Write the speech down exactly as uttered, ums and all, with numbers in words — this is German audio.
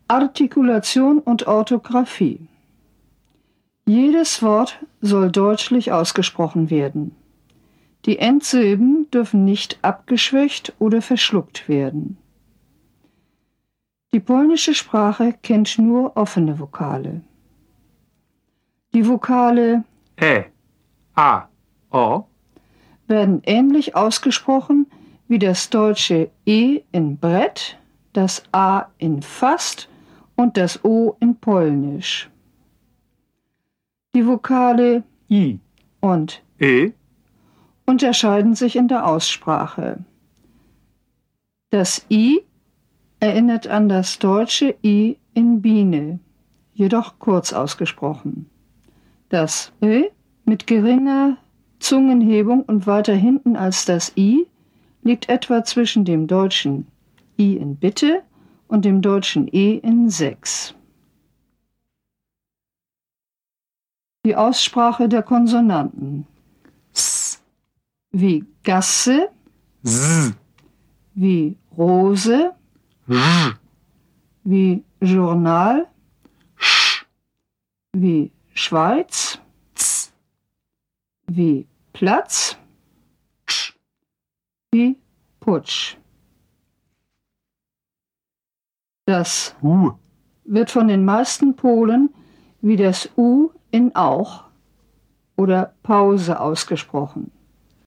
Artikulation und Orthographie. Jedes Wort soll deutlich ausgesprochen werden. Die Endsilben dürfen nicht abgeschwächt oder verschluckt werden. Die polnische Sprache kennt nur offene Vokale. Die Vokale E, A, O werden ähnlich ausgesprochen wie das deutsche E in Brett, das A in Fast und das O in Polnisch. Die Vokale I und E unterscheiden sich in der Aussprache. Das I erinnert an das deutsche I in Biene, jedoch kurz ausgesprochen. Das Ö mit geringer Zungenhebung und weiter hinten als das I liegt etwa zwischen dem deutschen I in Bitte und dem deutschen E in Sechs. Die Aussprache der Konsonanten. S wie Gasse, S, wie Rose, Sch, wie Journal, Sch, wie Schweiz, Z, wie Platz, Tsch, wie Putsch. Das U, wird von den meisten Polen wie das U in Auch oder Pause ausgesprochen.